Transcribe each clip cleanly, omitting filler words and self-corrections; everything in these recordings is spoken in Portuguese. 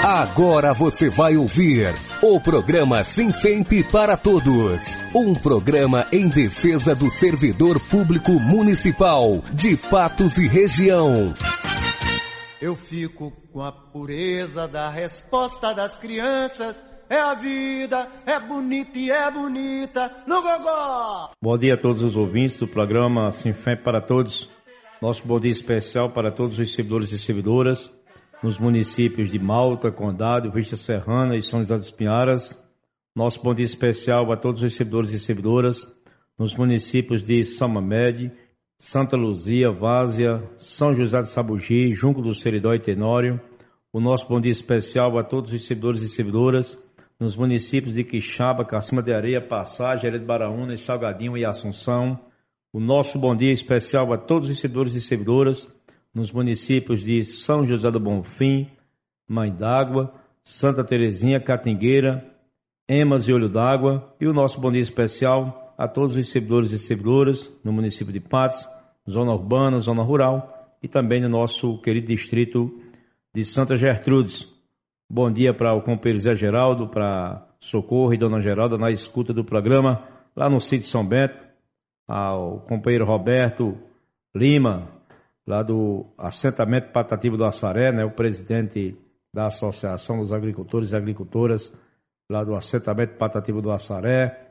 Agora você vai ouvir o programa Sinfemp para Todos. Um programa em defesa do servidor público municipal de Patos e região. Eu fico com a pureza da resposta das crianças. É a vida, é bonita e é bonita no gogó. Bom dia a todos os ouvintes do programa Sinfemp para Todos. Nosso bom dia especial para todos os servidores e servidoras nos municípios de Malta, Condado, Vista Serrana e São José das Pinharas. Nosso bom dia especial a todos os servidores e servidoras nos municípios de São Mamede, Santa Luzia, Várzea, São José de Sabugi, Junco do Seridó e Tenório. O nosso bom dia especial a todos os servidores e servidoras nos municípios de Quixaba, Cacima de Areia, Passagem, Ilha de Baraúna, Salgadinho e Assunção. O nosso bom dia especial a todos os servidores e servidoras nos municípios de São José do Bonfim, Mãe d'Água, Santa Terezinha, Catingueira, Emas e Olho d'Água. E o nosso bom dia especial a todos os servidores e servidoras no município de Patos, zona urbana, zona rural e também no nosso querido distrito de Santa Gertrudes. Bom dia para o companheiro Zé Geraldo, para Socorro e Dona Geralda na escuta do programa lá no sítio São Bento, ao companheiro Roberto Lima, lá do assentamento Patativo do Assaré, né, o presidente da Associação dos Agricultores e Agricultoras, lá do assentamento Patativo do Assaré,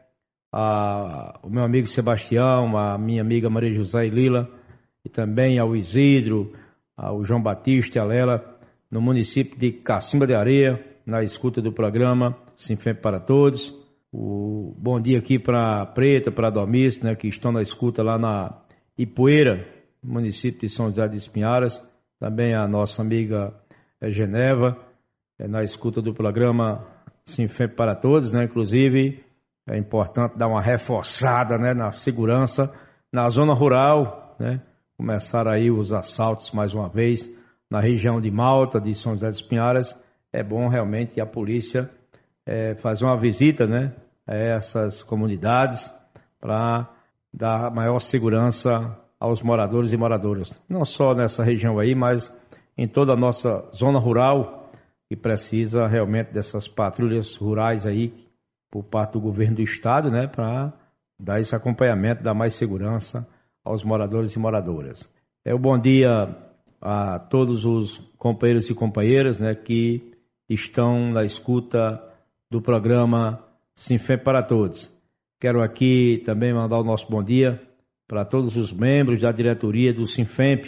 o meu amigo Sebastião, a minha amiga Maria José e Lila, e também ao Isidro, ao João Batista e a Lela, no município de Cacimba de Areia, na escuta do programa Sinfemp para Todos. O bom dia aqui para Preta, para Domício, né, que estão na escuta lá na Ipueira, município de São José das Pinharas, também a nossa amiga Geneva, na escuta do programa Sinfemp para Todos, né? Inclusive é importante dar uma reforçada, né, na segurança na zona rural, né? Começaram aí os assaltos mais uma vez na região de Malta, de São José das Pinharas. É bom realmente a polícia fazer uma visita, né, a essas comunidades para dar maior segurança aos moradores e moradoras, não só nessa região aí, mas em toda a nossa zona rural, que precisa realmente dessas patrulhas rurais aí, por parte do governo do estado, né, para dar esse acompanhamento, dar mais segurança aos moradores e moradoras. O bom dia a todos os companheiros e companheiras, né, que estão na escuta do programa Sinfemp para Todos. Quero aqui também mandar o nosso bom dia para todos os membros da diretoria do Sinfemp,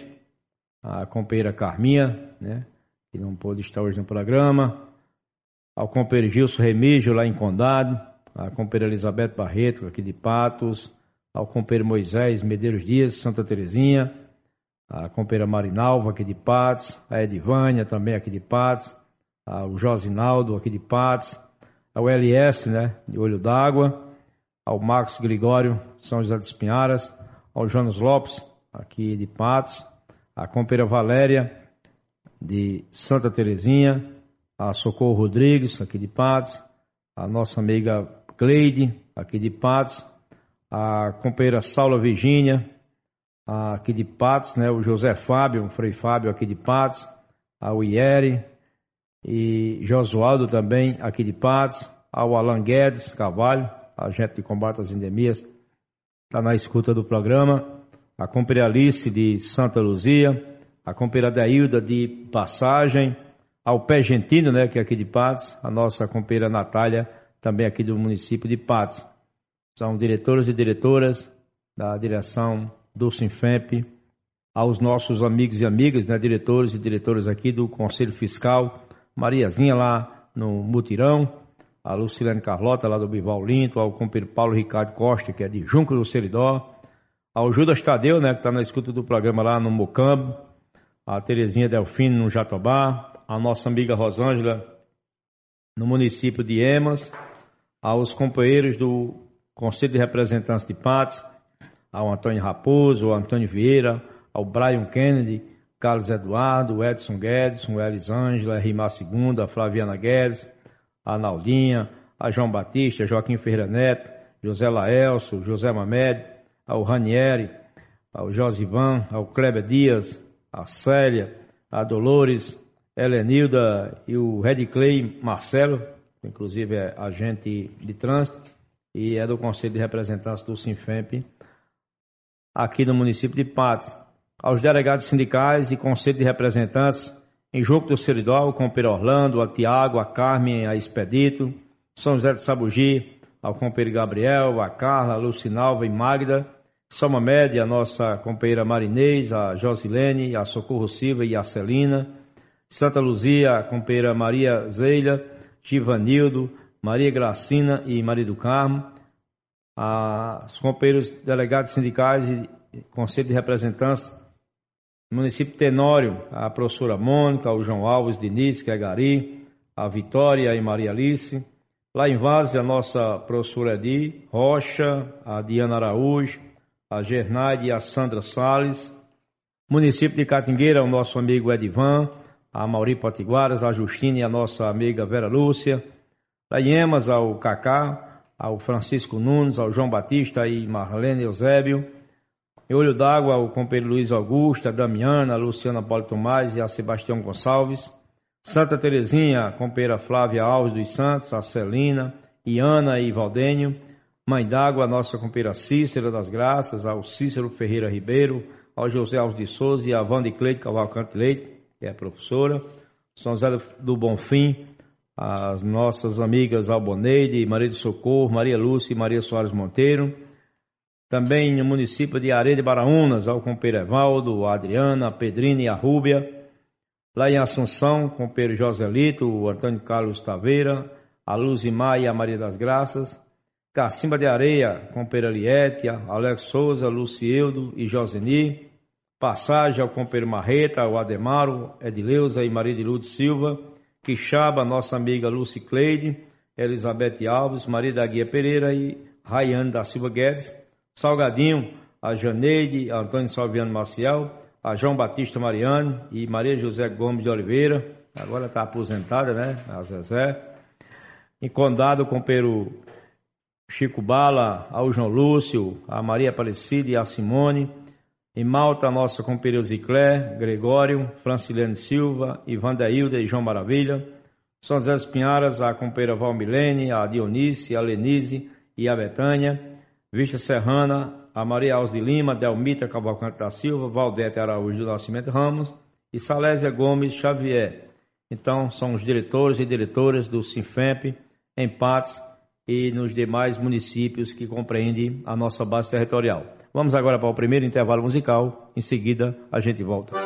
a companheira Carminha, né, que não pôde estar hoje no programa, ao companheiro Gilson Remígio, lá em Condado, a companheira Elizabeth Barreto, aqui de Patos, ao companheiro Moisés Medeiros Dias, Santa Terezinha, a companheira Marinalva, aqui de Patos, a Edivânia, também aqui de Patos, ao Josinaldo, aqui de Patos, ao LS, né, de Olho d'Água, ao Marcos Gregório, São José das Pinharas, ao Jonas Lopes, aqui de Patos, a companheira Valéria, de Santa Terezinha, a Socorro Rodrigues, aqui de Patos, a nossa amiga Cleide, aqui de Patos, a companheira Saula Virgínia, aqui de Patos, né, o José Fábio, o Frei Fábio, aqui de Patos, ao Iere e Josualdo também, aqui de Patos, ao Alan Guedes Carvalho, agente de combate às endemias, está na escuta do programa, a companheira Alice de Santa Luzia, a companheira Dailda de Passagem, ao Pé Gentino, né, que é aqui de Patos, a nossa companheira Natália, também aqui do município de Patos. São diretores e diretoras da direção do Sinfemp, aos nossos amigos e amigas, né, diretores e diretoras aqui do Conselho Fiscal, Mariazinha lá no Mutirão, a Lucilene Carlota lá do Bival Linto, ao companheiro Paulo Ricardo Costa, que é de Junco do Seridó, ao Judas Tadeu, né, que está na escuta do programa lá no Mocambo, a Terezinha Delfino no Jatobá, a nossa amiga Rosângela no município de Emas, aos companheiros do Conselho de Representantes de Patos, ao Antônio Raposo, ao Antônio Vieira, ao Brian Kennedy, Carlos Eduardo, Edson Guedes, o Elisângela, Rimar Segunda, a Flaviana Guedes, a Naldinha, a João Batista, Joaquim Ferreira Neto, José Laelso, José Mamed, ao Ranieri, ao Josivan, ao Kleber Dias, a Célia, a Dolores, Helenilda e o Redclay Marcelo, que inclusive é agente de trânsito e é do Conselho de Representantes do Sinfemp, aqui no município de Patos. Aos delegados sindicais e Conselho de Representantes, em Jogo do Seridó, o companheiro Orlando, a Tiago, a Carmen, a Expedito, São José de Sabugi, ao companheiro Gabriel, a Carla, a Lucinalva e Magda, São Mamed, a nossa companheira Marinês, a Josilene, a Socorro Silva e a Celina, Santa Luzia, a companheira Maria Zeila, Givanildo, Maria Gracina e Maria do Carmo, os companheiros delegados sindicais e Conselho de Representantes, município Tenório, a professora Mônica, o João Alves Diniz, que é Gari, a Vitória e Maria Alice. Lá em Várzea, a nossa professora Edi Rocha, a Diana Araújo, a Gernaide e a Sandra Salles. Município de Catingueira, o nosso amigo Edivan, a Mauri Potiguaras, a Justina e a nossa amiga Vera Lúcia. Lá em Emas, ao Cacá, ao Francisco Nunes, ao João Batista e Marlene Eusébio. Em Olho d'Água, o companheiro Luiz Augusto, a Damiana, a Luciana Paulo Tomás e a Sebastião Gonçalves. Santa Terezinha, a companheira Flávia Alves dos Santos, a Celina, Iana e Valdênio. Mãe d'Água, a nossa companheira Cícera das Graças, ao Cícero Ferreira Ribeiro, ao José Alves de Souza e a Wanda Cleide Cavalcante Leite, que é professora. São José do Bonfim, as nossas amigas Alboneide, Maria do Socorro, Maria Lúcia e Maria Soares Monteiro. Também no município de Areia de Baraunas, ao companheiro Evaldo, a Adriana, a Pedrina e a Rúbia. Lá em Assunção, com o companheiro Joselito, o Antônio Carlos Taveira, a Luzimar e a Maria das Graças. Cacimba de Areia, com o companheiro Eliette, Alex Souza, Lucieldo e Joseni. Passagem ao companheiro Marreta, o Ademaro, Edileuza e Maria de Lourdes Silva. Quixaba, nossa amiga Lucy Cleide, Elizabeth Alves, Maria da Guia Pereira e Rayane da Silva Guedes. Salgadinho, a Janeide, a Antônio Salviano Maciel, a João Batista Mariano e Maria José Gomes de Oliveira, agora está aposentada, né? A Zezé. Em Condado, o companheiro Chico Bala, ao João Lúcio, a Maria Aparecida e a Simone. Em Malta, a nossa companheira Ziclé, Gregório, Francilene Silva, Ivandaílda e João Maravilha. São José das Pinharas, a companheira Valmilene, a Dionice, a Lenise e a Betânia. Vista Serrana, a Maria Alves de Lima, Delmita Cavalcante da Silva, Valdete Araújo do Nascimento Ramos e Salésia Gomes Xavier. Então, são os diretores e diretoras do Sinfemp em Patos e nos demais municípios que compreendem a nossa base territorial. Vamos agora para o primeiro intervalo musical, em seguida a gente volta.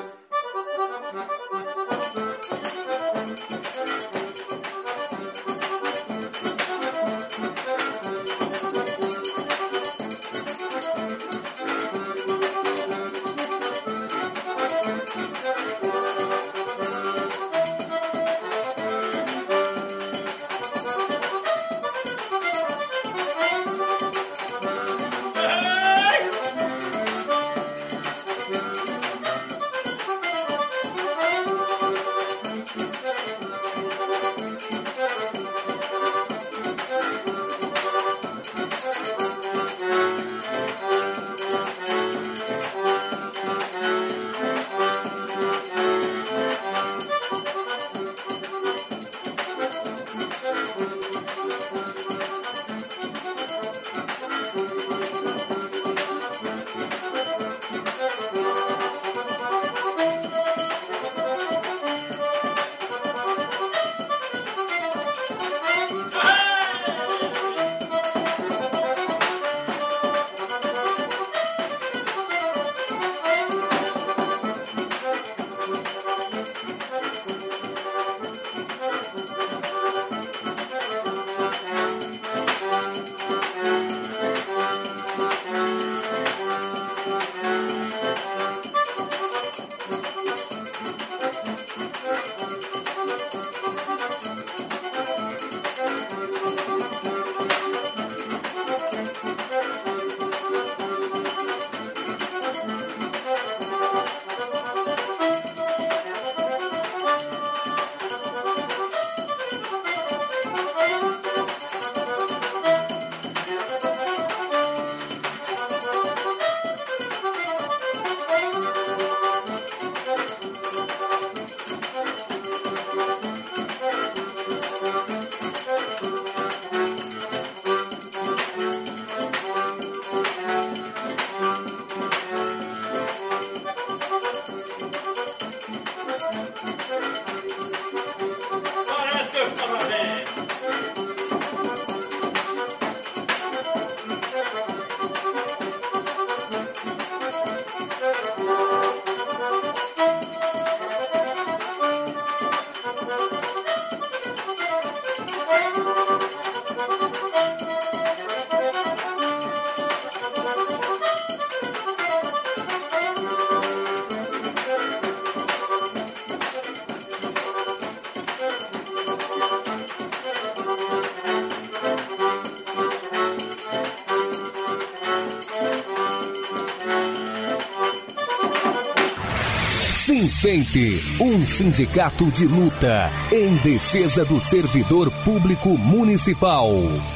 Sinfemp, um sindicato de luta em defesa do servidor público municipal.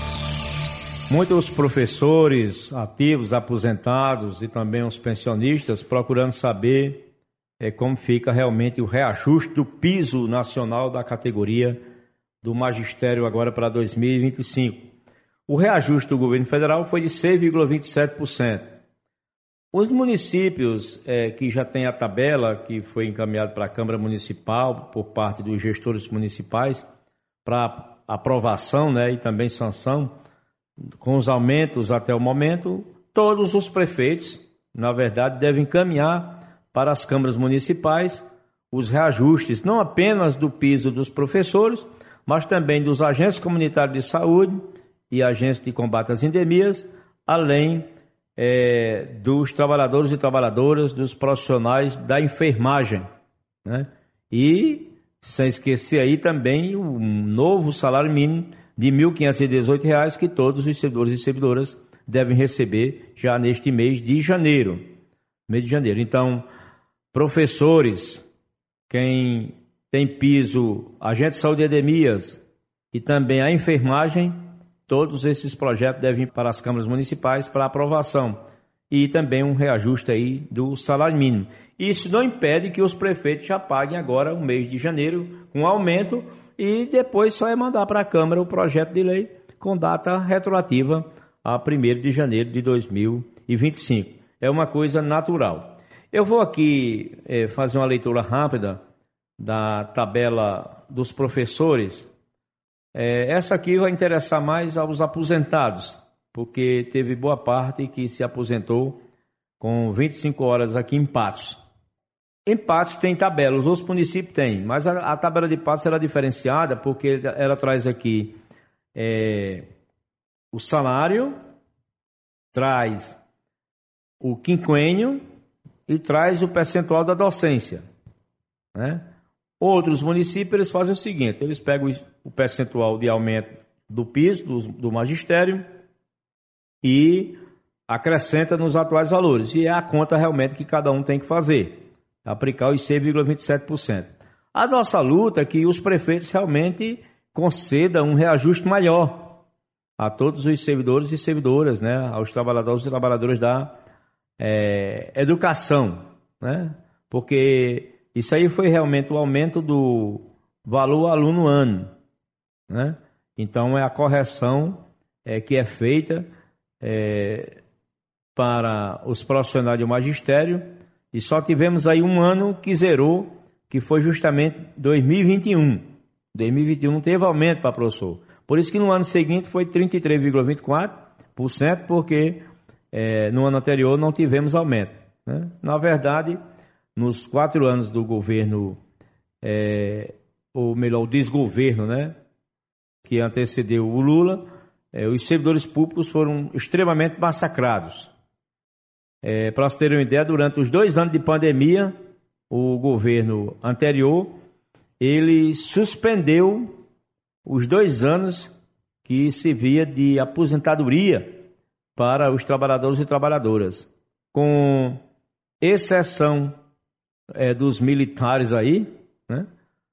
Muitos professores ativos, aposentados e também os pensionistas procurando saber como fica realmente o reajuste do piso nacional da categoria do magistério agora para 2025. O reajuste do governo federal foi de 6,27%. Os municípios que já têm a tabela, que foi encaminhada para a Câmara Municipal por parte dos gestores municipais, para aprovação, né, e também sanção, com os aumentos até o momento, todos os prefeitos, na verdade, devem encaminhar para as câmaras municipais os reajustes, não apenas do piso dos professores, mas também dos agentes comunitários de saúde e agentes de combate às endemias, além dos trabalhadores e trabalhadoras, dos profissionais da enfermagem, né? E, sem esquecer aí também o novo salário mínimo de R$ 1.518 que todos os servidores e servidoras devem receber já neste mês de janeiro. Então, professores, quem tem piso, agente de saúde e endemias e também a enfermagem, todos esses projetos devem ir para as câmaras municipais para aprovação. E também um reajuste aí do salário mínimo. Isso não impede que os prefeitos já paguem agora o mês de janeiro com aumento e depois só é mandar para a Câmara o projeto de lei com data retroativa a 1º de janeiro de 2025. É uma coisa natural. Eu vou aqui fazer uma leitura rápida da tabela dos professores. Essa aqui vai interessar mais aos aposentados, porque teve boa parte que se aposentou com 25 horas aqui em Patos. Em Patos tem tabela, os outros municípios têm, mas a tabela de Patos era diferenciada porque ela traz aqui o salário, traz o quinquênio e traz o percentual da docência, né? Outros municípios eles fazem o seguinte, eles pegam o percentual de aumento do piso, do magistério, e acrescenta nos atuais valores. E é a conta realmente que cada um tem que fazer. Aplicar os 6,27%. A nossa luta é que os prefeitos realmente concedam um reajuste maior a todos os servidores e servidoras, né? Aos trabalhadores e trabalhadoras da educação, né? Porque isso aí foi realmente o aumento do valor aluno-ano, né? Então é a correção que é feita para os profissionais do magistério, e só tivemos aí um ano que zerou, que foi justamente 2021. 2021 não teve aumento para professor. Por isso que no ano seguinte foi 33,24%, porque no ano anterior não tivemos aumento, né? Na verdade, nos 4 anos do governo, ou melhor, o desgoverno, né, que antecedeu o Lula, os servidores públicos foram extremamente massacrados. Para vocês terem uma ideia, durante os 2 anos de pandemia, o governo anterior, ele suspendeu os 2 anos que servia de aposentadoria para os trabalhadores e trabalhadoras. Com exceção dos militares aí, né?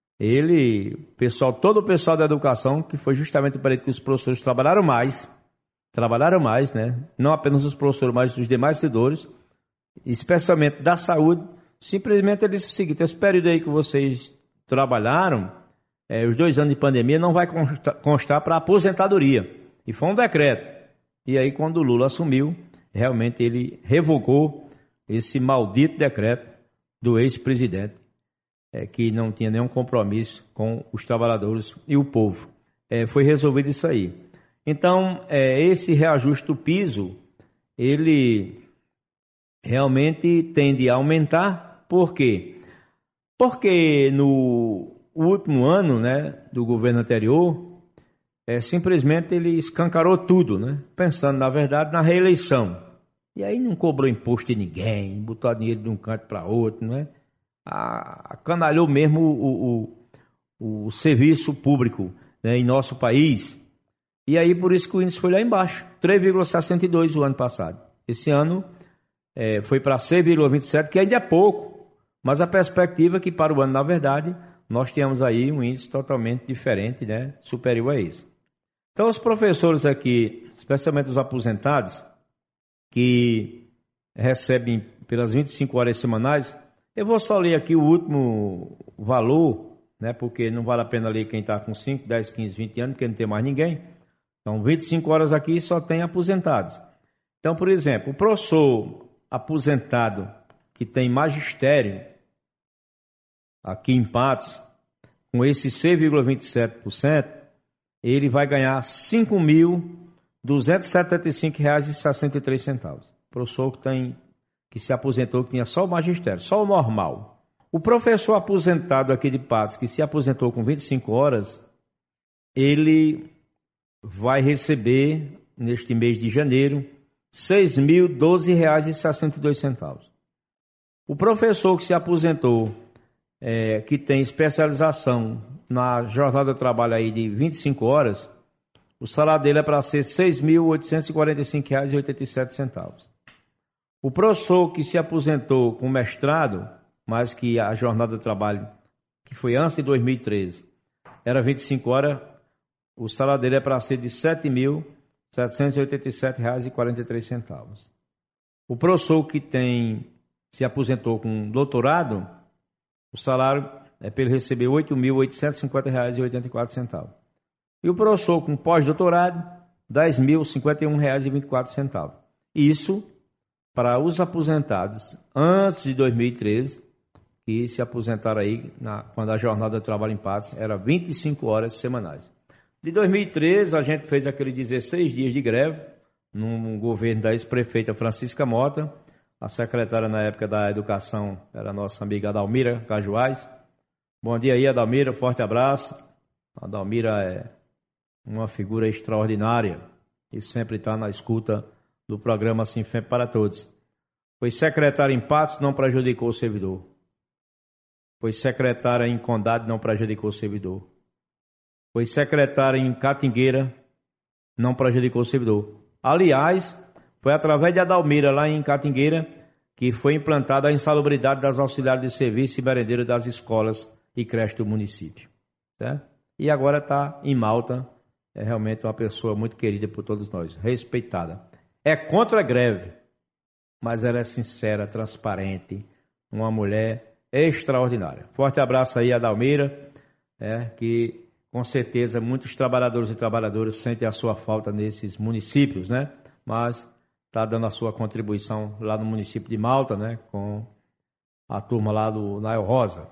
Todo o pessoal da educação, que foi justamente o período que os professores trabalharam mais, né? Não apenas os professores, mas os demais servidores, especialmente da saúde, simplesmente ele disse o seguinte: esse período aí que vocês trabalharam, os 2 anos de pandemia, não vai constar para aposentadoria. E foi um decreto. E aí, quando o Lula assumiu, realmente ele revogou esse maldito decreto do ex-presidente, que não tinha nenhum compromisso com os trabalhadores e o povo. Foi resolvido isso aí. Então, esse reajuste do piso, ele realmente tende a aumentar. Por quê? Porque no último ano, né, do governo anterior, simplesmente ele escancarou tudo, né? Pensando, na verdade, na reeleição. E aí não cobrou imposto de ninguém, botou dinheiro de um canto para outro, né? Acanalhou mesmo o serviço público, né, em nosso país. E aí por isso que o índice foi lá embaixo, 3,62 o ano passado. Esse ano foi para 6,27, que ainda é pouco, Mas a perspectiva é que para o ano, na verdade, nós temos aí um índice totalmente diferente, né? Superior a esse. Então, os professores aqui, especialmente os aposentados, que recebem pelas 25 horas semanais, eu vou só ler aqui o último valor, né? Porque não vale a pena ler quem está com 5, 10, 15, 20 anos, porque não tem mais ninguém. Então, 25 horas aqui só tem aposentados. Então, por exemplo, o professor aposentado que tem magistério, aqui em Patos, com esse 6,27%, ele vai ganhar R$ 5.275,63. Professor que se aposentou, que tinha só o magistério, só o normal. O professor aposentado aqui de Patos, que se aposentou com 25 horas, ele vai receber, neste mês de janeiro, R$ 6.012,62. O professor que se aposentou, que tem especialização na jornada de trabalho aí de 25 horas, o salário dele é para ser R$ 6.845,87. O professor que se aposentou com mestrado, mas que a jornada de trabalho, que foi antes de 2013, era 25 horas, o salário dele é para ser de R$ 7.787,43. O professor que se aposentou com doutorado, o salário é para ele receber R$ 8.850,84. E o professor com pós-doutorado, R$ 10.051,24. Isso para os aposentados antes de 2013, que se aposentaram aí quando a jornada de trabalho em Patos era 25 horas semanais. De 2013, a gente fez aqueles 16 dias de greve no governo da ex-prefeita Francisca Mota. A secretária na época da Educação era a nossa amiga Adalmira Cajuás. Bom dia aí, Adalmira, forte abraço. A Adalmira é uma figura extraordinária e sempre está na escuta do programa Sinfem para Todos. Foi secretária em Patos, não prejudicou o servidor. Foi secretária em Condado, não prejudicou o servidor. Foi secretária em Catingueira, não prejudicou o servidor. Aliás, foi através de Adalmira, lá em Catingueira, que foi implantada a insalubridade das auxiliares de serviço e merendeiras das escolas e creches do município. Certo? E agora está em Malta, é realmente uma pessoa muito querida por todos nós, respeitada. É contra a greve, mas ela é sincera, transparente, uma mulher extraordinária. Forte abraço aí, Adalmira, que com certeza muitos trabalhadores e trabalhadoras sentem a sua falta nesses municípios, né? Mas está dando a sua contribuição lá no município de Malta, né? Com a turma lá do Nail Rosa.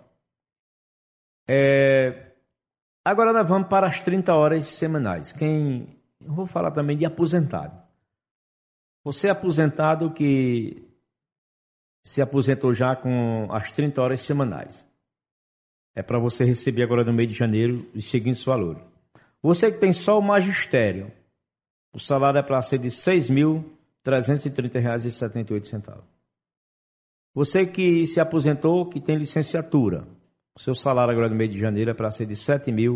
Agora nós vamos para as 30 horas semanais. Eu vou falar também de aposentado. Você é aposentado que se aposentou já com as 30 horas semanais. É para você receber agora no mês de janeiro os seguintes valores. Você que tem só o magistério, o salário é para ser de R$ 6.330,78. Você que se aposentou, que tem licenciatura, o seu salário agora no mês de janeiro é para ser de R$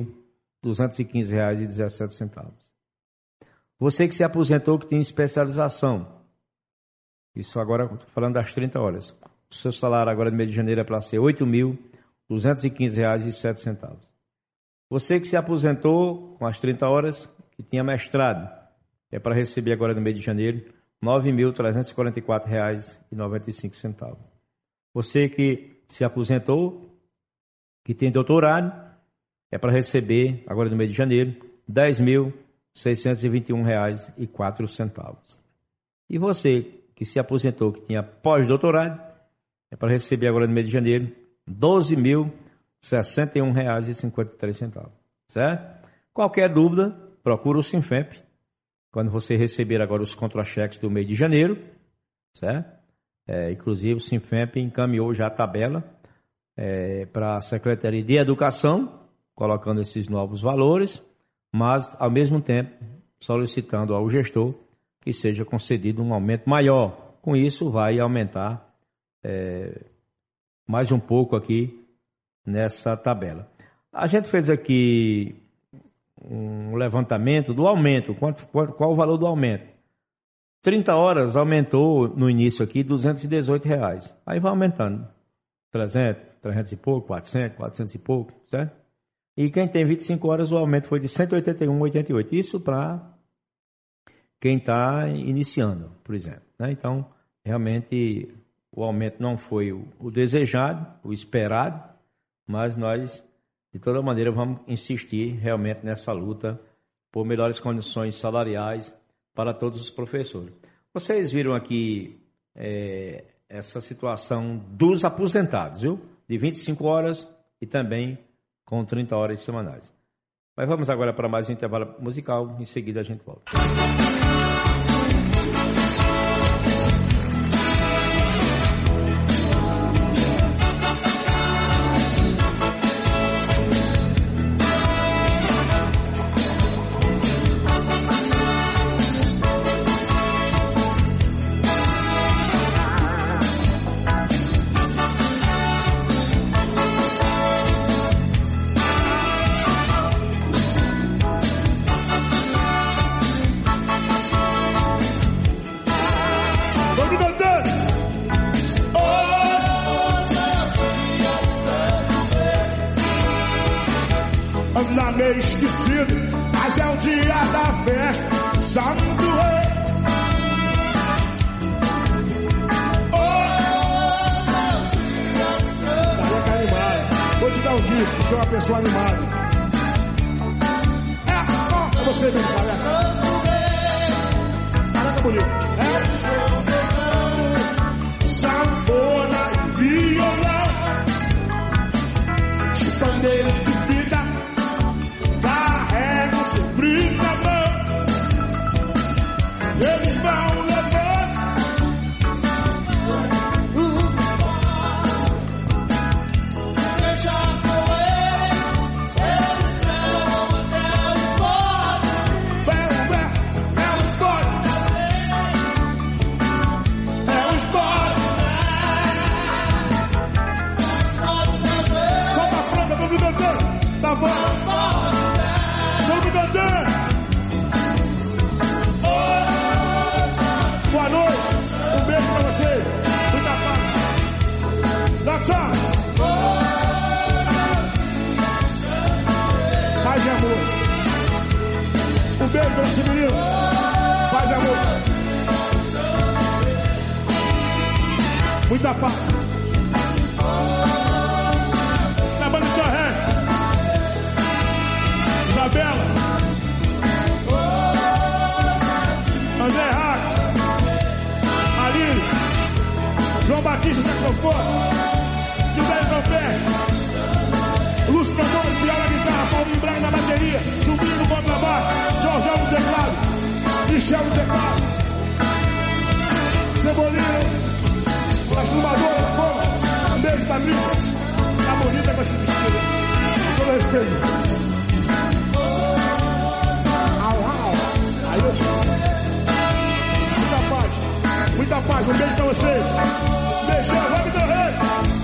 7.215,17. Você que se aposentou, que tem especialização, isso agora estou falando das 30 horas, o seu salário agora no mês de janeiro é para ser R$ 8.215,07. Você que se aposentou com as 30 horas, que tinha mestrado, é para receber agora no mês de janeiro R$ 9.344,95. Você que se aposentou, que tem doutorado, é para receber agora no mês de janeiro R$ 10.621,04. E você que se aposentou, que tinha pós-doutorado, é para receber agora no mês de janeiro R$ 12.061,53. Certo? Qualquer dúvida, procura o Sinfep. Quando você receber agora os contra-cheques do mês de janeiro, certo? Inclusive o Sinfep encaminhou já a tabela para a Secretaria de Educação, colocando esses novos valores, mas ao mesmo tempo solicitando ao gestor que seja concedido um aumento maior. Com isso vai aumentar mais um pouco aqui nessa tabela. A gente fez aqui um levantamento do aumento. Qual o valor do aumento? 30 horas aumentou no início aqui R$ 218. Aí vai aumentando. 300 e pouco, 400 e pouco, certo? E quem tem 25 horas, o aumento foi de 181,88. Isso para quem está iniciando, por exemplo, né? Então, realmente, o aumento não foi o desejado, o esperado, mas nós, de toda maneira, vamos insistir realmente nessa luta por melhores condições salariais para todos os professores. Vocês viram aqui essa situação dos aposentados, viu? De 25 horas e também com 30 horas semanais. Mas vamos agora para mais um intervalo musical, em seguida a gente volta. Meio esquecido, mas é o dia da festa, Santo Rei. Tá animado. Vou te dar um dia, porque você é uma pessoa animada. É você mesmo, palhaço. Caraca, bonito. É o show, sanfona e violão, chupandeiros de vida. Eles vão levar deixa com eles levam até o esporte. É o esporte. É o esporte. Solta a frente, todo mundo cantando. Tá bom? Todo mundo cantando. Boa noite, um beijo pra vocês, muita paz. Doutor, paz e amor. Um beijo pra esse menino, paz e amor. Muita paz. Sabana de Torré, Isabela, André Raco, João Batista, saxofone, Silvério trompete, Lúcio Cantor, viola, guitarra, Paulinho Braga na bateria, Chumbinho no contrabaixo, Jorjão no teclado, Michel no teclado, Cebolinha, transformadora, fogo, um beijo pra mim, tá bonita com esse vestido, com todo respeito. Aí eu... Muita paz, um beijo pra vocês. Beijão, vamos do rei.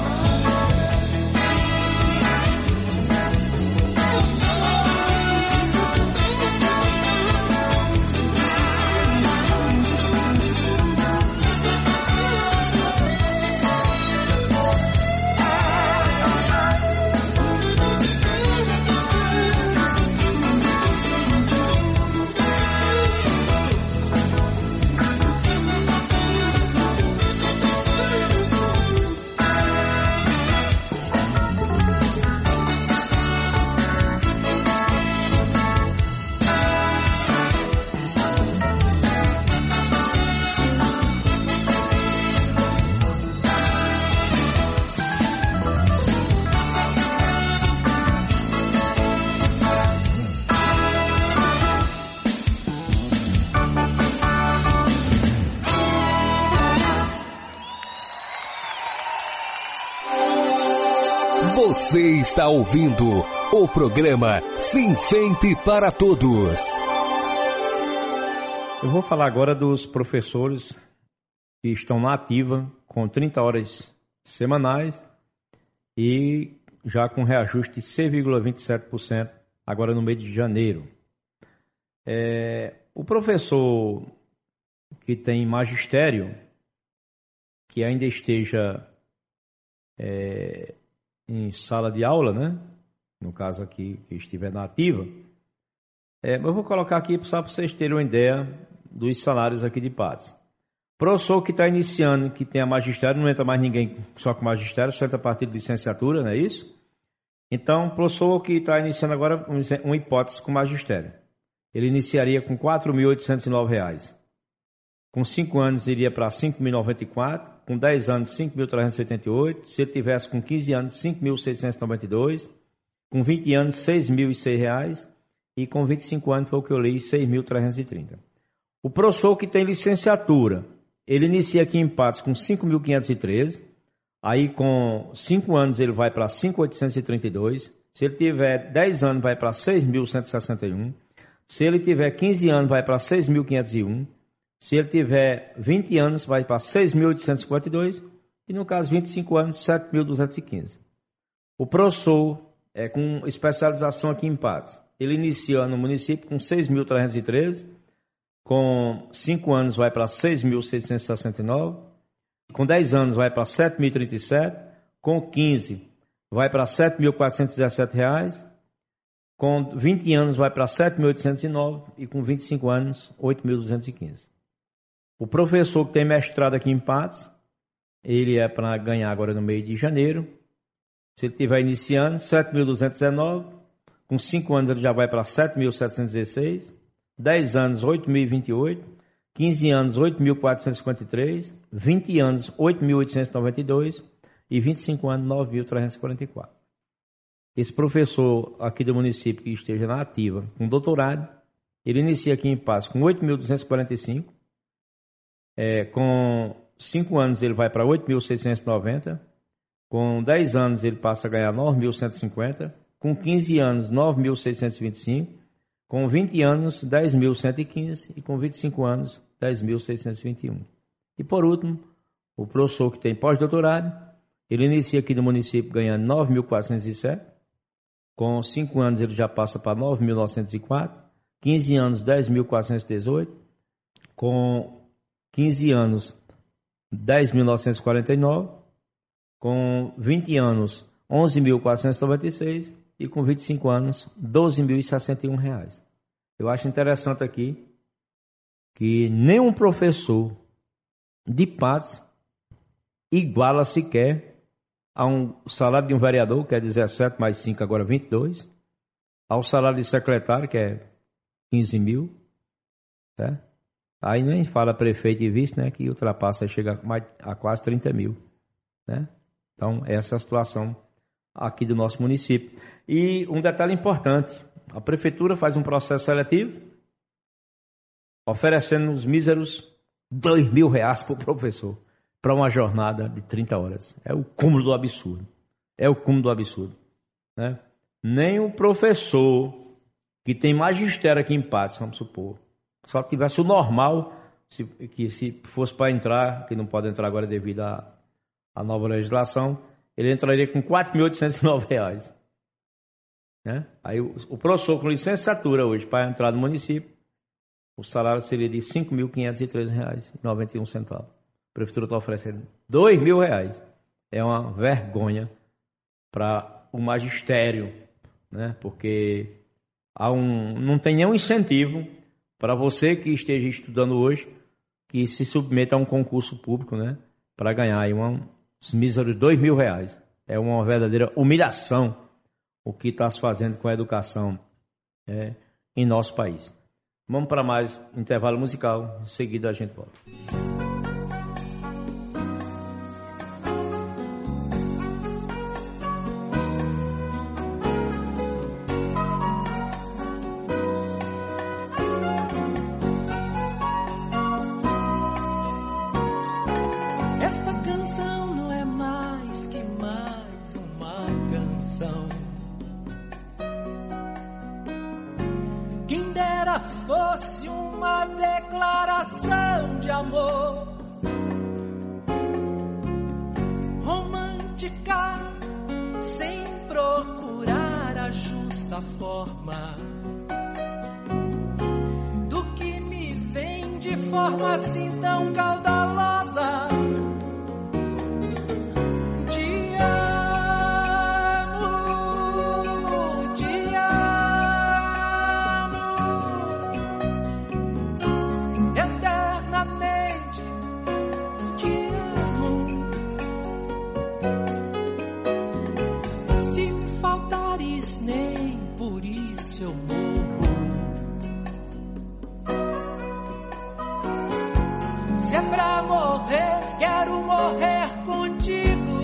Você está ouvindo o programa Sinfemp para Todos. Eu vou falar agora dos professores que estão na ativa com 30 horas semanais e já com reajuste de 6,27% agora no mês de janeiro. O professor que tem magistério, que ainda esteja em sala de aula, né? No caso aqui, que estiver na ativa. Mas eu vou colocar aqui só para vocês terem uma ideia dos salários aqui de padres. Professor que está iniciando, que tem a magistério, não entra mais ninguém só com magistério, só entra a partir de licenciatura, não é isso? Então, professor que está iniciando agora, uma hipótese com magistério. Ele iniciaria com R$ 4.809. Com 5 anos, iria para R$ 5.094. Com 10 anos, R$ 5.388. Se ele tivesse com 15 anos, R$ 5.692. Com 20 anos, R$ 6.006. E com 25 anos, foi o que eu li, R$ 6.330. O professor que tem licenciatura, ele inicia aqui em Patos com 5.513, aí com 5 anos ele vai para 5.832, se ele tiver 10 anos vai para 6.161, se ele tiver 15 anos vai para 6.501, se ele tiver 20 anos vai para 6.852 e no caso 25 anos 7.215. O professor com especialização aqui em Patos, ele inicia no município com 6.313, com 5 anos vai para 6.669, com 10 anos vai para 7.037, com 15 vai para R$ 7.417, com 20 anos vai para R$ 7.809 e com 25 anos R$ 8.215. O professor que tem mestrado aqui em Patos, ele é para ganhar agora no mês de janeiro. Se ele estiver iniciando, R$ 7.219, com 5 anos ele já vai para R$ 7.716, 10 anos, 8.028, 15 anos, 8.453, 20 anos, 8.892 e 25 anos, 9.344. Esse professor aqui do município que esteja na ativa com doutorado, ele inicia aqui em Patos com 8.245, com 5 anos ele vai para 8.690, com 10 anos ele passa a ganhar 9.150, com 15 anos, 9.625, com 20 anos, 10.115 e com 25 anos, 10.621. E por último, o professor que tem pós-doutorado, ele inicia aqui no município ganhando 9.407, com 5 anos ele já passa para 9.904, 15 anos, 10.418, com 15 anos, 10.949, com 20 anos, 11.496 e com 25 anos, R$ 12.061. Eu acho interessante aqui que nenhum professor de Patos iguala sequer a um salário de um vereador, que é 17 mais 5, agora 22, ao salário de secretário, que é 15 mil. Né? Aí nem fala prefeito e vice, né, que ultrapassa, chega a quase 30 mil. Né? Então, essa é a situação aqui do nosso município. E um detalhe importante, a prefeitura faz um processo seletivo, oferecendo os míseros R$2.000 por professor, para uma jornada de 30 horas. É o cúmulo do absurdo. É o cúmulo do absurdo. Né? Nem o professor que tem magistério aqui em Patos, vamos supor, só que tivesse o normal, se fosse para entrar, que não pode entrar agora devido à nova legislação, ele entraria com R$4.809. Né? Aí o professor com licenciatura hoje, para entrar no município, o salário seria de R$ 5.513,91. A prefeitura está oferecendo R$2.000. É uma vergonha para o magistério, né? Porque não tem nenhum incentivo para você que esteja estudando hoje que se submeta a um concurso público, né? Para ganhar aí uns míseros R$2.000. É uma verdadeira humilhação o que está se fazendo com a educação em nosso país. Vamos para mais intervalo musical, em seguida a gente volta. Esta canção não é mais que mais uma canção. Quem dera fosse uma declaração de amor romântica, sem procurar a justa forma do que me vem de forma assim tão caudalosa. Dia feliz, nem por isso eu morro. Se é pra morrer, quero morrer contigo.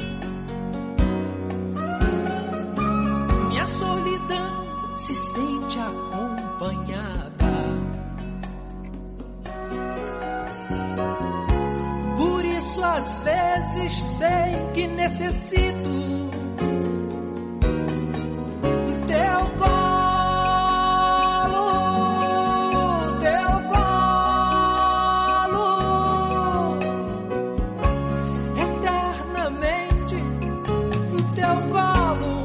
Minha solidão se sente acompanhada. Por isso às vezes sei que necessito teu colo, eternamente teu colo.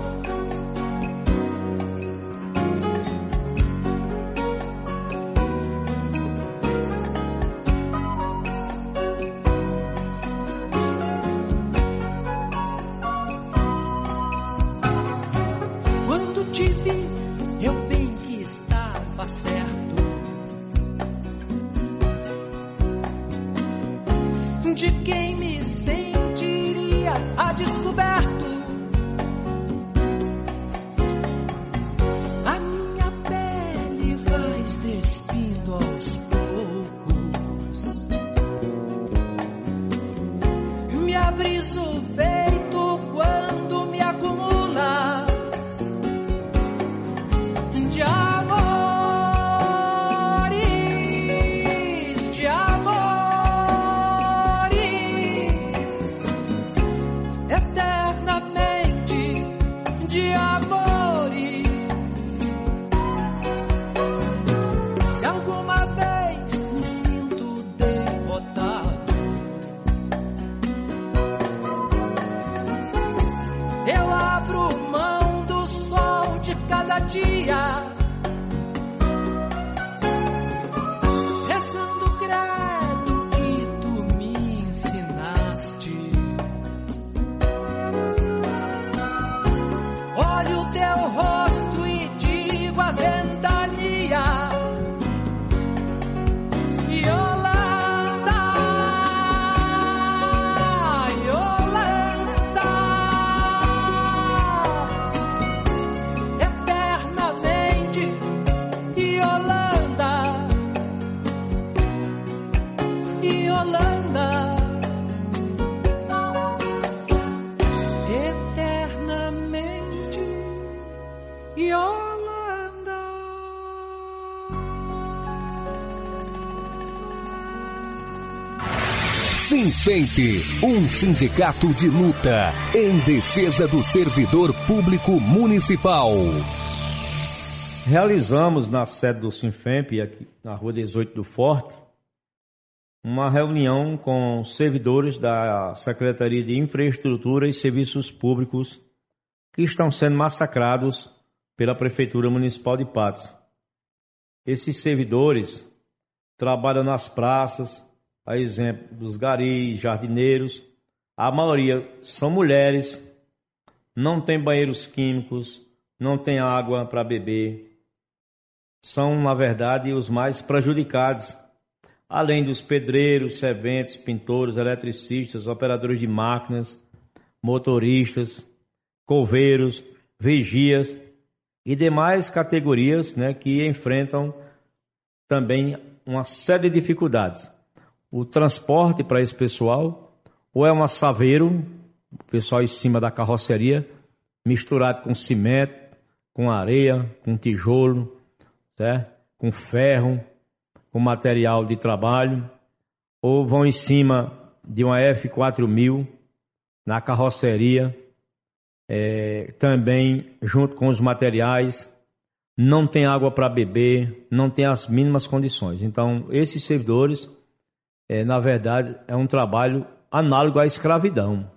Quando te vi, eu bem que estava certo de quem me sentiria a descoberto. A minha pele vai despindo aos poucos. Me abris o peito quando me acumulas de amores, eternamente de amores. Se alguma vez me sinto derrotado, eu abro mão do sol de cada dia, rezando credo que tu me ensinaste. Olho o teu rosto e digo a ventania: Yolanda, Yolanda, eternamente Yolanda, Yolanda, eternamente Yolanda. Sinfemp, um sindicato de luta em defesa do servidor público municipal. Realizamos na sede do Sinfemp, aqui na Rua 18 do Forte, uma reunião com servidores da Secretaria de Infraestrutura e Serviços Públicos que estão sendo massacrados pela Prefeitura Municipal de Patos. Esses servidores trabalham nas praças, a exemplo dos garis, jardineiros. A maioria são mulheres, não tem banheiros químicos, não tem água para beber. São, na verdade, os mais prejudicados, além dos pedreiros, serventes, pintores, eletricistas, operadores de máquinas, motoristas, coveiros, vigias e demais categorias, né, que enfrentam também uma série de dificuldades. O transporte para esse pessoal, ou é um assaveiro, o pessoal em cima da carroceria, misturado com cimento, com areia, com tijolo, certo? Com ferro, com material de trabalho, ou vão em cima de uma F4000 na carroceria, também junto com os materiais, não tem água para beber, não tem as mínimas condições. Então, esses servidores, na verdade, é um trabalho análogo à escravidão.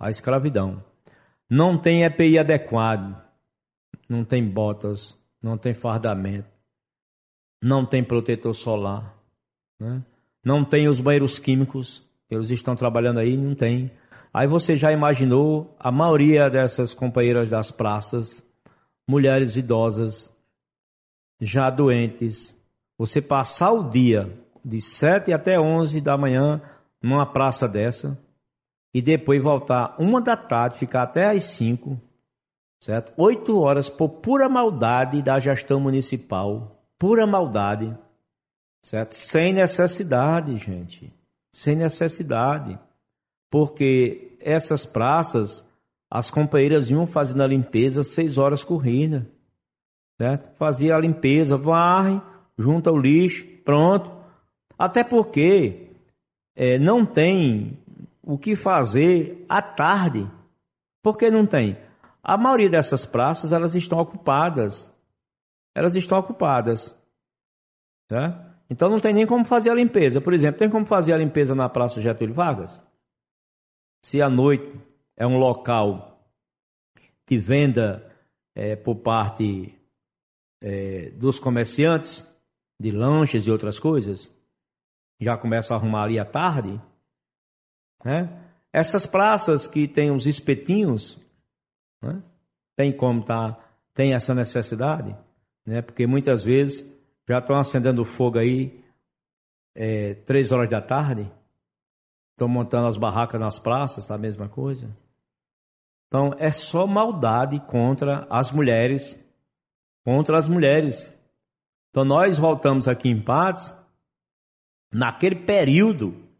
Não tem EPI adequado, não tem botas, não tem fardamento, não tem protetor solar, né? Não tem os banheiros químicos, eles estão trabalhando aí, não tem. Aí você já imaginou a maioria dessas companheiras das praças, mulheres idosas, já doentes, você passar o dia de 7 até 11 da manhã numa praça dessa e depois voltar 1 da tarde, ficar até às 5, certo? 8 horas por pura maldade da gestão municipal, pura maldade, certo? Sem necessidade, gente, sem necessidade, porque essas praças, as companheiras iam fazendo a limpeza 6 horas corrida, certo? Fazia a limpeza, varre, junta o lixo, pronto. Até porque não tem o que fazer à tarde. Por que não tem? A maioria dessas praças, elas estão ocupadas. Elas estão ocupadas. Certo? Então não tem nem como fazer a limpeza. Por exemplo, tem como fazer a limpeza na Praça Getúlio Vargas? Se à noite é um local de venda por parte dos comerciantes, de lanches e outras coisas, já começa a arrumar ali à tarde, né? Essas praças que tem os espetinhos, né? Tem essa necessidade, né? Porque muitas vezes já estão acendendo fogo aí 3 horas da tarde, estão montando as barracas nas praças, tá a mesma coisa. Então é só maldade contra as mulheres, Então nós voltamos aqui em Patos, naquele período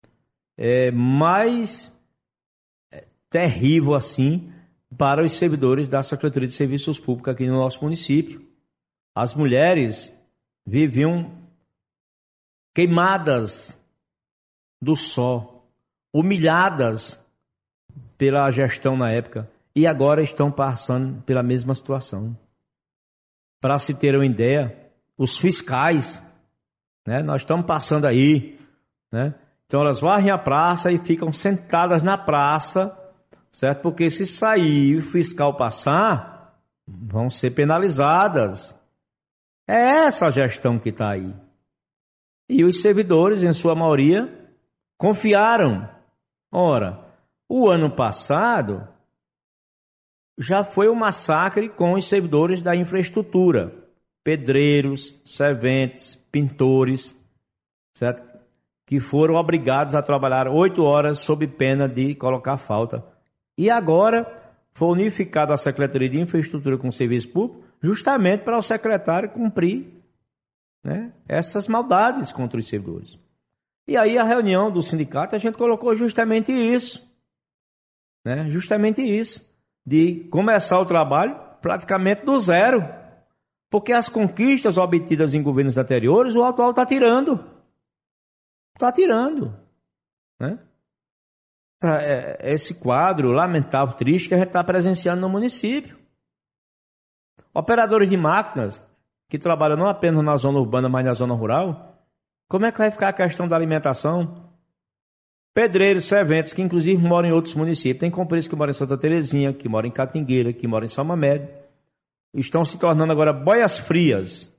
mais terrível assim para os servidores da Secretaria de Serviços Públicos aqui no nosso município. As mulheres viviam queimadas do sol, humilhadas pela gestão na época, e agora estão passando pela mesma situação. Para se ter uma ideia, os fiscais, né, nós estamos passando aí, né? Então elas varrem a praça e ficam sentadas na praça, certo? Porque se sair e o fiscal passar, vão ser penalizadas. É essa a gestão que está aí. E os servidores, em sua maioria, confiaram. Ora, o ano passado já foi um massacre com os servidores da infraestrutura. Pedreiros, serventes, pintores, certo? Que foram obrigados a trabalhar 8 horas sob pena de colocar falta. E agora foi unificada a Secretaria de Infraestrutura com o Serviço Público, justamente para o secretário cumprir, né, essas maldades contra os servidores. E aí a reunião do sindicato, a gente colocou justamente isso, né, de começar o trabalho praticamente do zero, porque as conquistas obtidas em governos anteriores, o atual está tirando. Né? Esse quadro lamentável, triste, que a gente está presenciando no município. Operadores de máquinas que trabalham não apenas na zona urbana, mas na zona rural, como é que vai ficar a questão da alimentação? Pedreiros, serventes, que inclusive moram em outros municípios. Tem companheiros que moram em Santa Terezinha, que moram em Catingueira, que moram em São Mamed. Estão se tornando agora boias frias.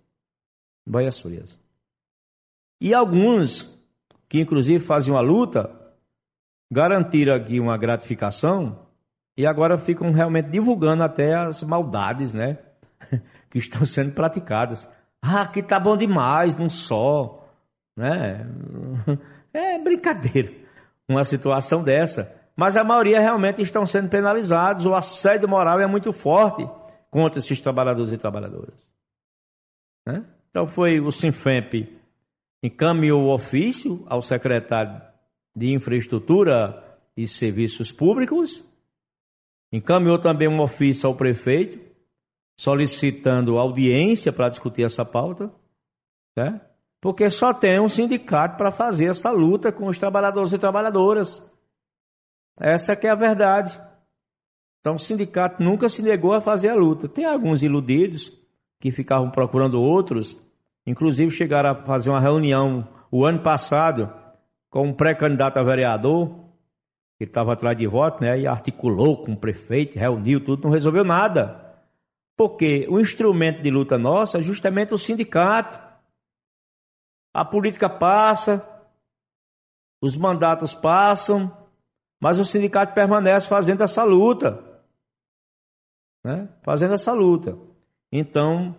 E alguns que inclusive faziam a luta, garantiram aqui uma gratificação e agora ficam realmente divulgando até as maldades, né, que estão sendo praticadas. Aqui tá bom demais, num só, né? É brincadeira uma situação dessa. Mas a maioria realmente estão sendo penalizados, o assédio moral é muito forte contra esses trabalhadores e trabalhadoras. Né? Então foi o Sinfemp encaminhou o ofício ao secretário de Infraestrutura e Serviços Públicos, encaminhou também um ofício ao prefeito, solicitando audiência para discutir essa pauta, né? Porque só tem um sindicato para fazer essa luta com os trabalhadores e trabalhadoras. Essa que é a verdade. Então o sindicato nunca se negou a fazer a luta. Tem alguns iludidos que ficavam procurando outros, inclusive chegaram a fazer uma reunião o ano passado com um pré-candidato a vereador, que estava atrás de voto, né? E articulou com o prefeito, reuniu tudo, não resolveu nada. Porque o instrumento de luta nossa é justamente o sindicato. A política passa, os mandatos passam, mas o sindicato permanece fazendo essa luta. Né? Fazendo essa luta. Então,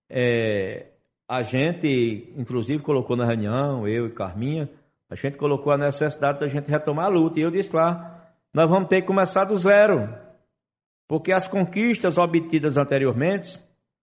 a gente, inclusive, colocou na reunião, eu e Carminha, a gente colocou a necessidade da gente retomar a luta. E eu disse lá, nós vamos ter que começar do zero. porque as conquistas obtidas anteriormente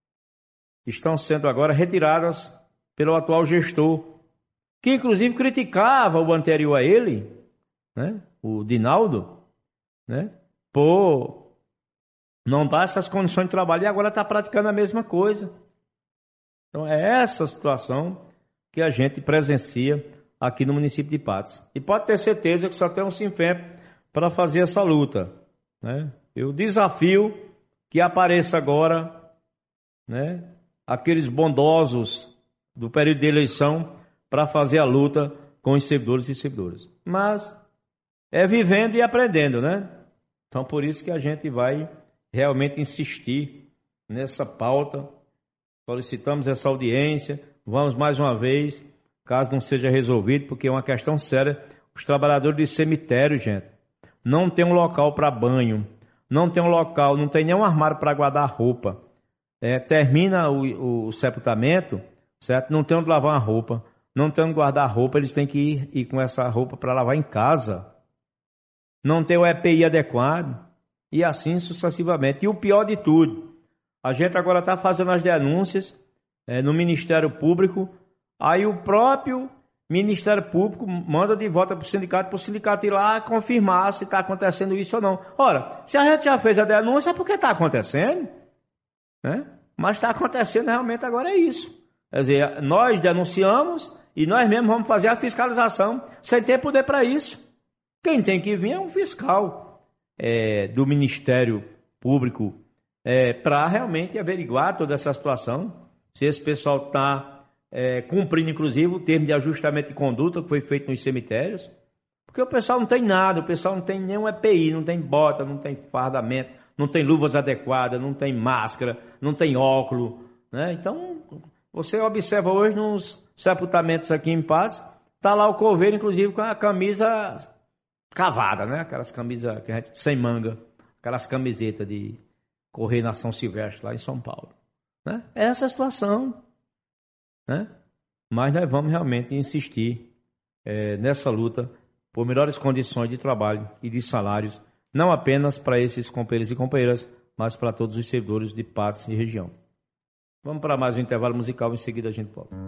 estão sendo agora retiradas pelo atual gestor, que inclusive criticava o anterior a ele, né, o Dinaldo, né, por não dar essas condições de trabalho, e agora está praticando a mesma coisa. Então é essa situação que a gente presencia aqui no município de Patos. E pode ter certeza que só tem um Sinfep para fazer essa luta, né? Eu desafio que apareça agora, né, aqueles bondosos do período de eleição para fazer a luta com os servidores e servidoras. Mas é vivendo e aprendendo, né? Então por isso que a gente vai realmente insistir nessa pauta. Solicitamos essa audiência, vamos mais uma vez, caso não seja resolvido, porque é uma questão séria. Os trabalhadores de cemitério, gente, não tem um local para banho, não tem um local, não tem nenhum armário para guardar roupa. Termina o sepultamento, certo? Não tem onde lavar uma roupa, não tem onde guardar roupa, eles têm que ir com essa roupa para lavar em casa. Não tem o EPI adequado, e assim sucessivamente. E o pior de tudo, a gente agora está fazendo as denúncias no Ministério Público, aí o próprio Ministério Público manda de volta para o sindicato ir lá confirmar se está acontecendo isso ou não. Ora, se a gente já fez a denúncia, é porque está acontecendo, né? Mas está acontecendo realmente agora é isso. Quer dizer, nós denunciamos e nós mesmos vamos fazer a fiscalização sem ter poder para isso. Quem tem que vir é um fiscal do Ministério Público para realmente averiguar toda essa situação, se esse pessoal está cumprindo, inclusive, o termo de ajustamento de conduta que foi feito nos cemitérios, porque o pessoal não tem nada, o pessoal não tem nenhum EPI, não tem bota, não tem fardamento, não tem luvas adequadas, não tem máscara, não tem óculos, né? Então, você observa hoje nos sepultamentos aqui em Patos, está lá o coveiro, inclusive, com a camisa cavada, né? Aquelas camisas que a gente, sem manga, aquelas camisetas de correr na São Silvestre, lá em São Paulo, né? É essa a situação, né? Mas nós vamos realmente insistir nessa luta por melhores condições de trabalho e de salários, não apenas para esses companheiros e companheiras, mas para todos os servidores de Patos e região. Vamos para mais um intervalo musical, em seguida a gente volta.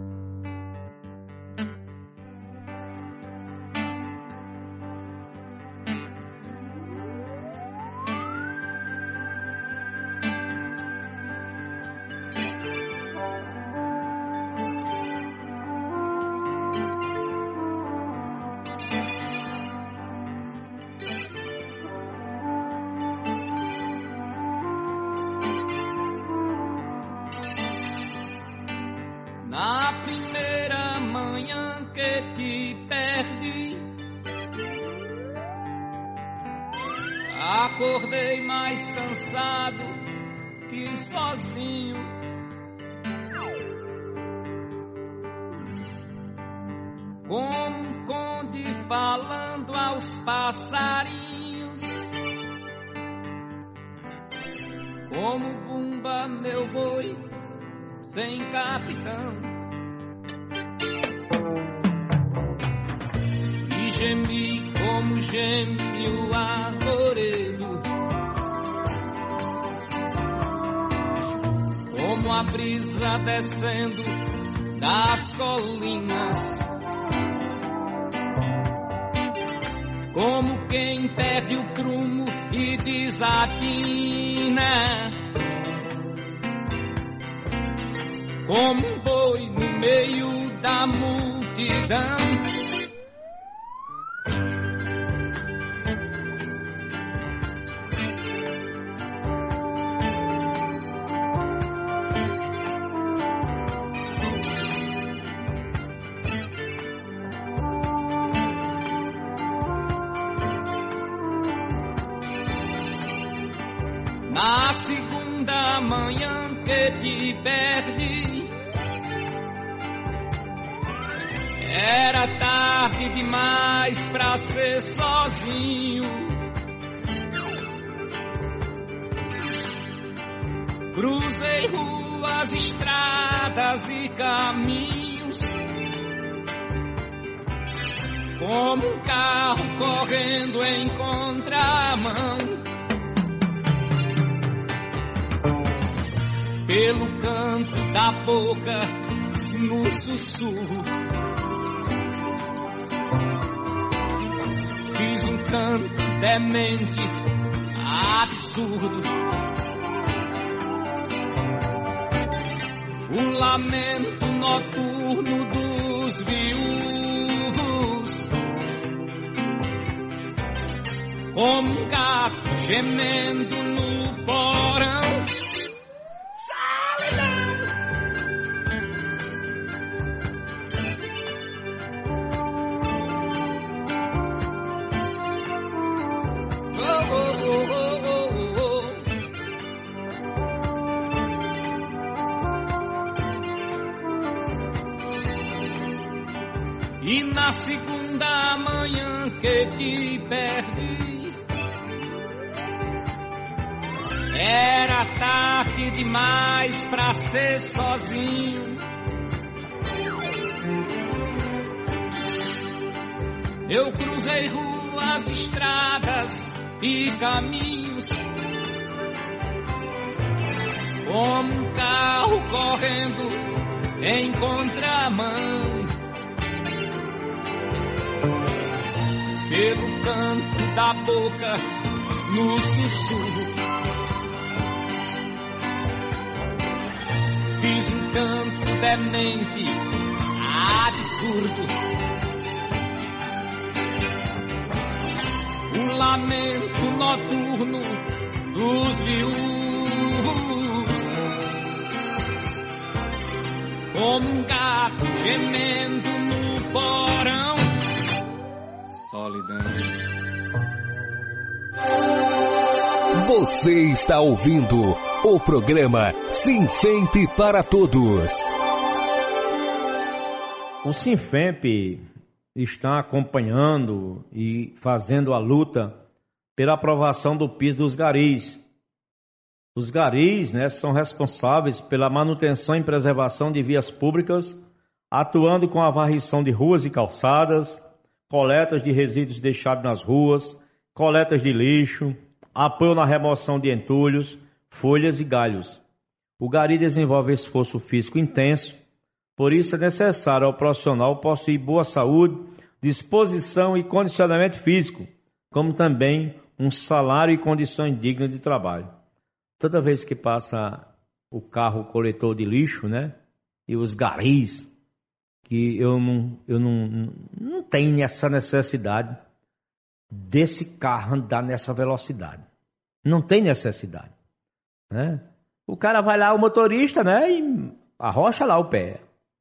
Na primeira manhã que te perdi, acordei mais cansado que sozinho. Como um conde falando aos passarinhos, como Bumba, meu boi sem capitão, e gemi como geme o arvoredo, como a brisa descendo das colinas, como quem perde o prumo e desatina, como um boi no meio da multidão. Na segunda manhã que te perdi, era tarde demais pra ser sozinho. Cruzei ruas, estradas e caminhos, como um carro correndo em contramão. pelo canto da boca, no sussurro. Fiz um canto demente, absurdo. Um lamento noturno dos viúvos, como um gato gemendo no porão. E na segunda manhã que te perdi, era tarde demais pra ser sozinho. Eu cruzei ruas, estradas e caminhos, como um carro correndo em contramão. Pelo canto da boca, no sussurro, fiz um canto demente, absurdo. Um lamento noturno dos viúvos, como um gato gemendo no porão. Solidão. Você está ouvindo o programa Sinfemp para Todos. O Sinfemp está acompanhando e fazendo a luta pela aprovação do piso dos garis. Os garis, são responsáveis pela manutenção e preservação de vias públicas, atuando com a varrição de ruas e calçadas, coletas de resíduos deixados nas ruas, coletas de lixo, apoio na remoção de entulhos, folhas e galhos. O gari desenvolve esforço físico intenso, por isso é necessário ao profissional possuir boa saúde, disposição e condicionamento físico, como também um salário e condições dignas de trabalho. Toda vez que passa o carro coletor de lixo, e os garis, que eu não tenho essa necessidade desse carro andar nessa velocidade. Não tem necessidade. O cara vai lá, o motorista, e arrocha lá o pé.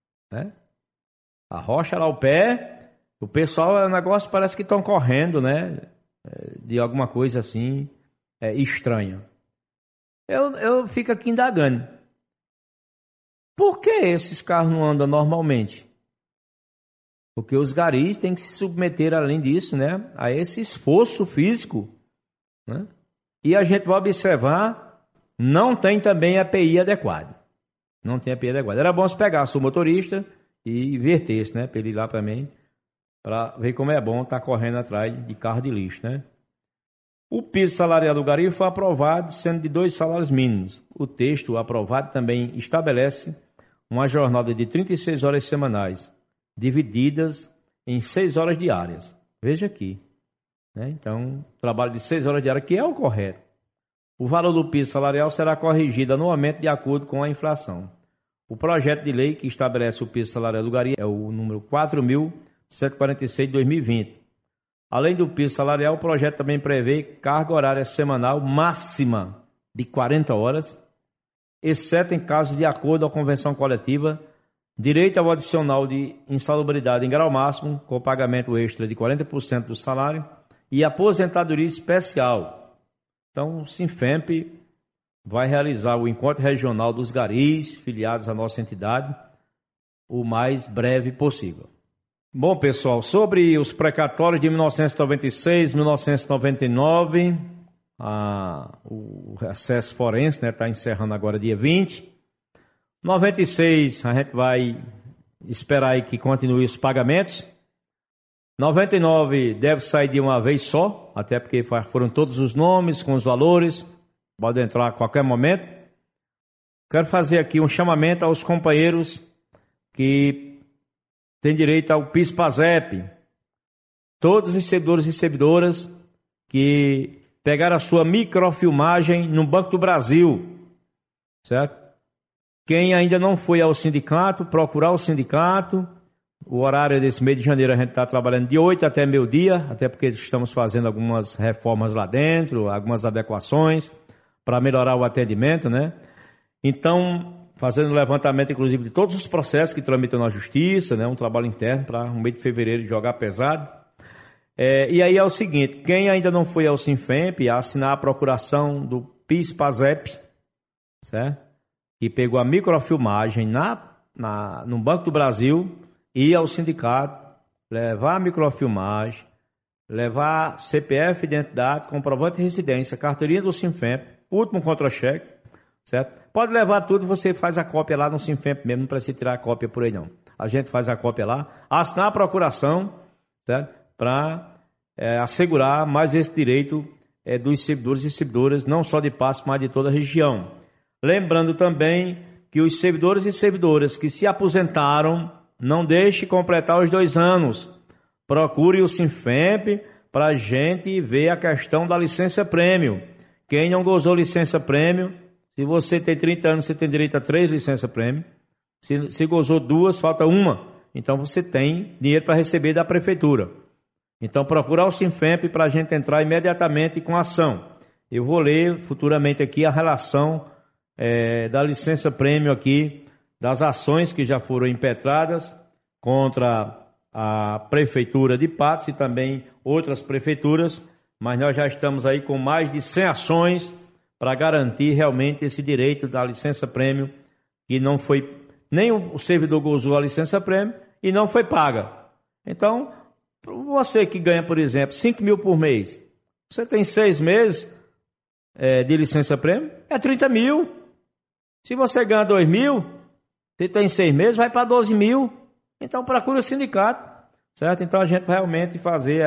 Arrocha lá o pé, o pessoal, o negócio parece que estão correndo, de alguma coisa assim, estranha. Eu fico aqui indagando. Por que esses carros não andam normalmente? Porque os garis têm que se submeter, além disso, a esse esforço físico. E a gente vai observar, não tem também API adequado. Não tem API adequado. Era bom se pegasse o motorista e invertesse, para ele ir lá para mim, para ver como é bom estar correndo atrás de carro de lixo, O piso salarial do gari foi aprovado, sendo de 2 salários mínimos. O texto aprovado também estabelece uma jornada de 36 horas semanais, divididas em 6 horas diárias. Veja aqui. Então, trabalho de 6 horas diárias, que é o correto. O valor do piso salarial será corrigido anualmente de acordo com a inflação. O projeto de lei que estabelece o piso salarial do gari é o número 4.146 de 2020. Além do piso salarial, o projeto também prevê carga horária semanal máxima de 40 horas, exceto em casos de acordo com a convenção coletiva, direito ao adicional de insalubridade em grau máximo, com pagamento extra de 40% do salário, e aposentadoria especial. Então, o Sinfemp vai realizar o encontro regional dos garis filiados à nossa entidade o mais breve possível. Bom, pessoal, sobre os precatórios de 1996, 1999, o recesso forense está encerrando agora dia 20. 96, a gente vai esperar aí que continue os pagamentos. 99 deve sair de uma vez só, até porque foram todos os nomes com os valores, pode entrar a qualquer momento. quero fazer aqui um chamamento aos companheiros que têm direito ao PIS/PASEP. Todos os servidores e servidoras que pegaram a sua microfilmagem no Banco do Brasil, certo? Quem ainda não foi ao sindicato, procurar o sindicato. O horário desse mês de janeiro a gente está trabalhando de 8 até meio-dia, até porque estamos fazendo algumas reformas lá dentro, algumas adequações para melhorar o atendimento, né? Então, fazendo um levantamento, inclusive, de todos os processos que tramitam na Justiça, né? Um trabalho interno para o mês de fevereiro jogar pesado. E aí é o seguinte, quem ainda não foi ao Sinfemp a assinar a procuração do PIS/PASEP, certo? E pegou a microfilmagem no Banco do Brasil, ir ao sindicato, levar a microfilmagem, levar CPF, identidade, comprovante de residência, carteirinha do Sinfemp, último contra-cheque, certo? Pode levar tudo, você faz a cópia lá no Sinfemp mesmo, não precisa tirar a cópia por aí não. A gente faz a cópia lá, assinar a procuração, certo? Para assegurar mais esse direito dos servidores e servidoras, não só de Patos, mas de toda a região. Lembrando também que os servidores e servidoras que se aposentaram, não deixe completar os 2 anos. Procure o Sinfemp para a gente ver a questão da licença-prêmio. Quem não gozou licença-prêmio, se você tem 30 anos, você tem direito a 3 licença-prêmio. Se gozou 2, falta 1. Então você tem dinheiro para receber da prefeitura. Então procurar o Sinfemp para a gente entrar imediatamente com a ação. Eu vou ler futuramente aqui a relação da licença-prêmio aqui, das ações que já foram impetradas contra a Prefeitura de Patos e também outras prefeituras, mas nós já estamos aí com mais de 100 ações para garantir realmente esse direito da licença-prêmio, que não foi, nem o servidor gozou a licença-prêmio e não foi paga. Então, você que ganha, por exemplo, 5 mil por mês, você tem 6 meses de licença-prêmio, é 30 mil. Se você ganha 2 mil, você tem 6 meses, vai para 12 mil. Então procura o sindicato, certo? Então a gente vai realmente fazer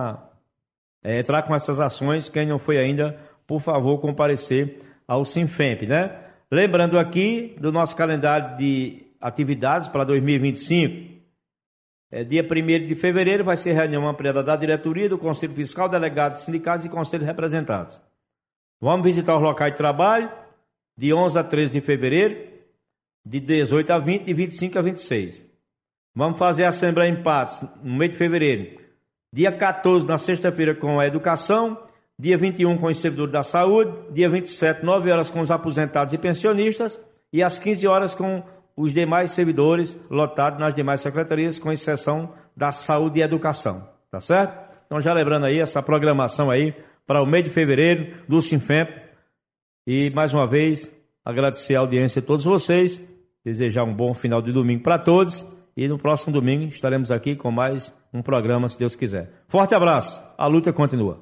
entrar com essas ações. Quem não foi ainda, por favor, comparecer ao Sinfemp, né? Lembrando aqui do nosso calendário de atividades para 2025. Dia 1º de fevereiro vai ser reunião ampliada da diretoria, do Conselho Fiscal, delegados sindicatos e conselhos representantes. Vamos visitar os locais de trabalho de 11 a 13 de fevereiro, de 18 a 20, de 25 a 26. Vamos fazer a Assembleia em Patos no mês de fevereiro. Dia 14, na sexta-feira, com a educação. Dia 21, com os servidores da saúde. Dia 27, 9 horas, com os aposentados e pensionistas. E às 15 horas, com os demais servidores lotados nas demais secretarias, com exceção da saúde e educação. Tá certo? Então, já lembrando aí essa programação aí para o mês de fevereiro do Sinfemp. E, mais uma vez, agradecer a audiência de todos vocês. Desejar um bom final de domingo para todos. E no próximo domingo estaremos aqui com mais um programa, se Deus quiser. Forte abraço. A luta continua.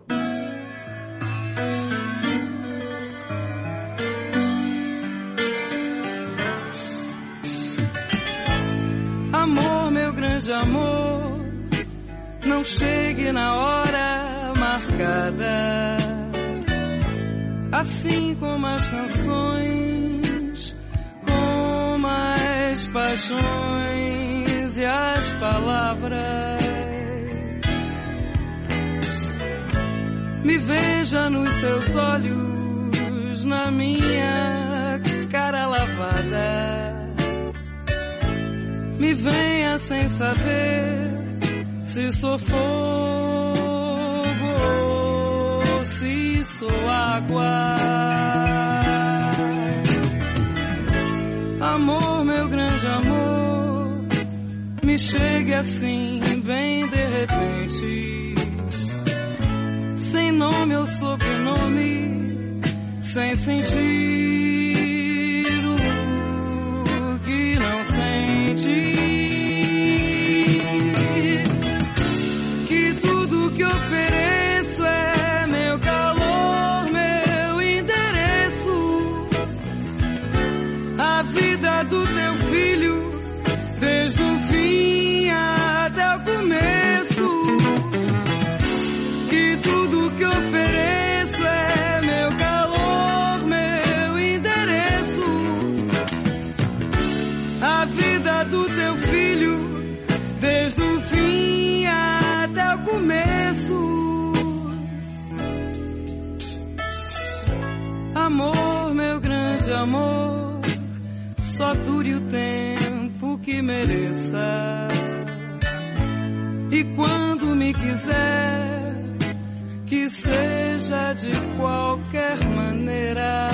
Amor, meu grande amor, não chegue na hora marcada. Assim como as canções, como as paixões e as palavras. Me veja nos seus olhos, na minha cara lavada. Me venha sem saber se sou fogo ou se sou água. Amor, meu grande amor, me chegue assim, bem de repente, sem nome ou sobrenome, sem sentir o que não sente. Que tudo que ofereço é meu calor, meu endereço, a vida do teu filho, desde o fim até o começo. Que tudo que ofereço é meu calor, meu endereço, amor só dure o tempo que mereça. E quando me quiser, que seja de qualquer maneira.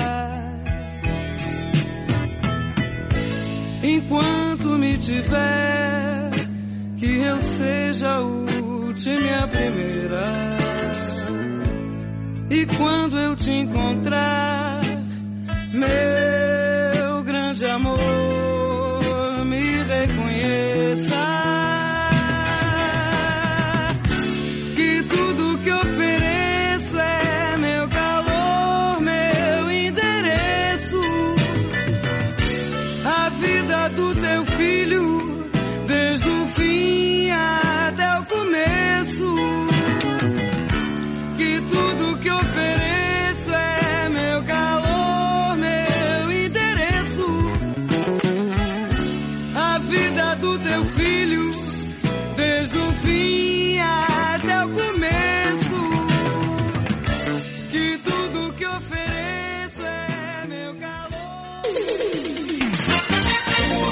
Enquanto me tiver, que eu seja a última e a primeira. E quando eu te encontrar, meu grande amor, me reconheça. Que tudo que ofereço é meu calor, meu endereço. A vida do teu filho, desde o fim até o começo. Que tudo que ofereço é meu calor, meu endereço. A vida do teu filho, desde o fim até o começo. Que tudo que ofereço é meu calor.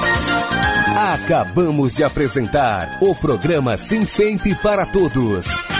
Acabamos de apresentar o programa Sem Fente para Todos.